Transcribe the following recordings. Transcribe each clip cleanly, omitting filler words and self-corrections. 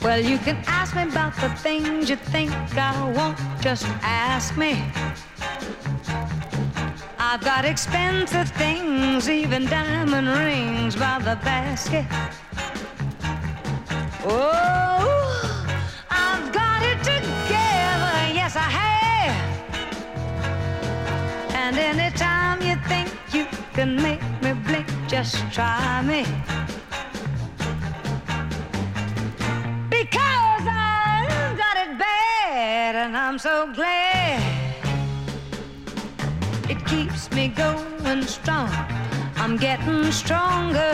Well, you can ask me about the things you think I won't. Just ask me. I've got expensive things, even diamond rings by the basket. Oh, I've got it together, yes I have. And anytime you think you can make me blink, just try me. Because I've got it bad, and I'm so glad. It keeps me going strong. I'm getting stronger.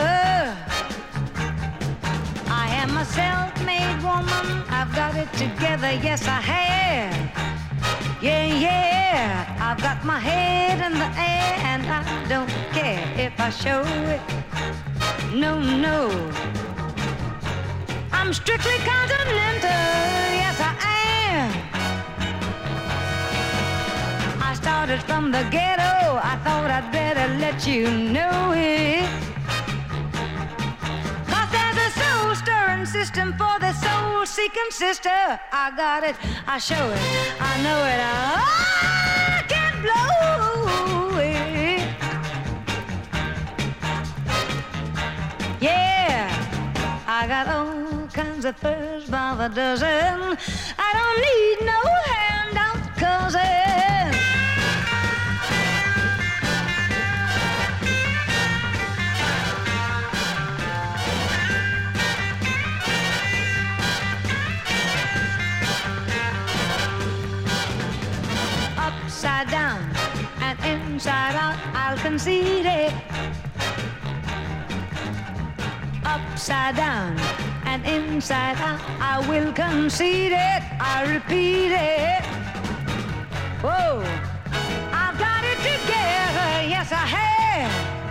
I am a self-made woman. I've got it together, yes I have. Yeah, yeah, I've got my head in the air, and I don't care if I show it. No, no. I'm strictly continental, yes I am. I started from the ghetto, I thought I'd better let you know it. 'Cause there's a soul-stirring system for the soul-seeking sister. I got it, I show it, I know it, I can blow it. Yeah, I got all kinds of furs by the dozen. I don't need no handout cousin. Upside down and inside out, I'll concede it. Upside down and inside out, I will concede it. I repeat it. Whoa, I've got it together, yes I have.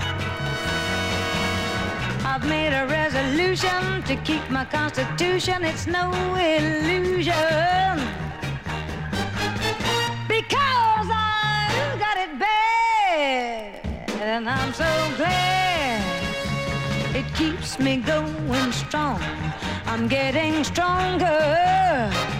I've made a resolution to keep my constitution. It's no illusion. Because I've got it bad, and I'm so glad. It keeps me going strong. I'm getting stronger.